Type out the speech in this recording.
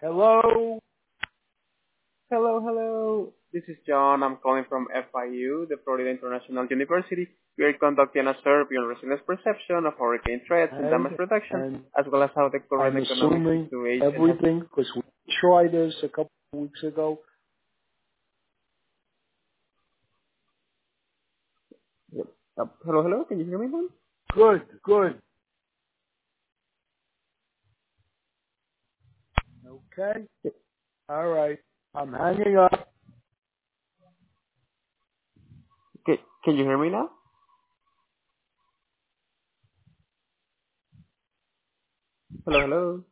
Hello? Hello, hello. This is John. I'm calling from FIU, the Florida International University. We are conducting a survey on residents' perception of hurricane threats and damage reduction, And as well as how the current I'm economic assuming situation has... everything, because we tried this a couple of weeks ago. Yep. Hello, hello. Can you hear me, man? Good, good. Okay. Yep. All right. I'm hanging up. Okay. Can you hear me now? Hello, hello.